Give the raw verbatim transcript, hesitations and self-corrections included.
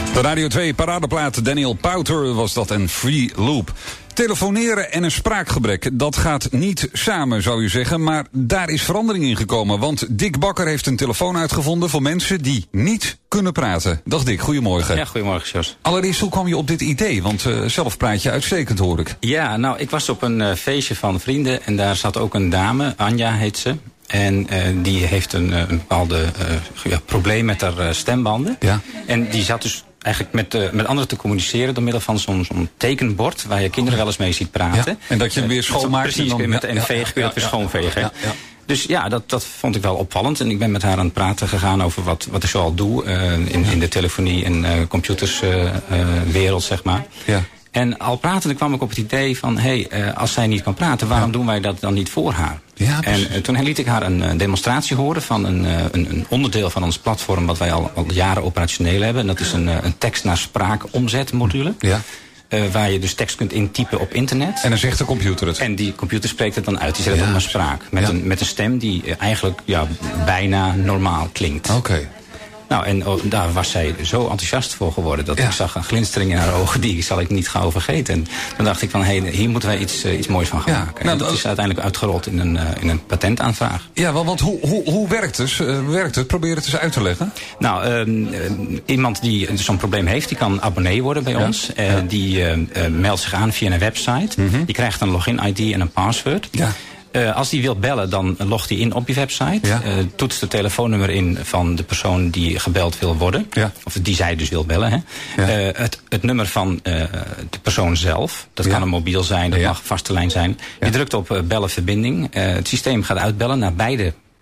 De Radio twee paradeplaat Daniel Powter was dat en Free Loop. Telefoneren en een spraakgebrek, dat gaat niet samen, zou je zeggen. Maar daar is verandering in gekomen. Want Dick Bakker heeft een telefoon uitgevonden voor mensen die niet kunnen praten. Dag Dick, goedemorgen. Ja, goedemorgen, Jos. Allereerst, hoe kwam je op dit idee? Want uh, zelf praat je uitstekend, hoor ik. Ja, nou, ik was op een uh, feestje van vrienden. En daar zat ook een dame, Anja heet ze. En uh, die heeft een, een bepaalde uh, ja, probleem met haar uh, stembanden. Ja. En die zat dus eigenlijk met, uh, met anderen te communiceren door middel van zo'n zo'n tekenbord waar je kinderen wel eens mee ziet praten. Ja. En dat je hem weer schoonmaakt. Uh, precies, en dan, met ja, een veeg kun je dat weer schoonvegen. Ja, ja. Dus ja, dat, dat vond ik wel opvallend. En ik ben met haar aan het praten gegaan over wat, wat ik zoal doe uh, in, in de telefonie- en uh, computerswereld, uh, uh, zeg maar. Ja. En al pratende kwam ik op het idee van, hé, hey, uh, als zij niet kan praten, waarom ja. doen wij dat dan niet voor haar? Ja, en uh, toen liet ik haar een uh, demonstratie horen van een, uh, een, een onderdeel van ons platform wat wij al, al jaren operationeel hebben. En dat is een, uh, een tekst naar spraak omzetmodule. Ja. Uh, waar je dus tekst kunt intypen op internet. En dan zegt de computer het. En die computer spreekt het dan uit. Die zet het ja. op naar spraak. Met, ja. een, met een stem die uh, eigenlijk ja, bijna normaal klinkt. Oké. Okay. Nou, en oh, daar was zij zo enthousiast voor geworden dat ja. ik zag een glinstering in haar ogen, die zal ik niet gauw vergeten. En toen dacht ik van, hé, hey, hier moeten wij iets, uh, iets moois van gaan ja. maken. En nou, dat, dat is uiteindelijk uitgerold in een, uh, in een patentaanvraag. Ja, want, want hoe, hoe, hoe werkt het? Uh, werkt het? Probeer het eens uit te leggen. Nou, uh, uh, iemand die zo'n probleem heeft, die kan abonnee worden bij ja. ons. Uh, ja. Die uh, uh, meldt zich aan via een website. Mm-hmm. Die krijgt een login-I D en een password. Ja. Uh, als die wil bellen, dan logt hij in op je website. Ja. Uh, toetst het telefoonnummer in van de persoon die gebeld wil worden. Ja. Of die zij dus wil bellen. Hè. Ja. Uh, het, het nummer van uh, de persoon zelf. Dat ja. kan een mobiel zijn, dat ja. mag een vaste lijn zijn. Ja. Je drukt op uh, bellen verbinding. Uh, het systeem gaat uitbellen naar beide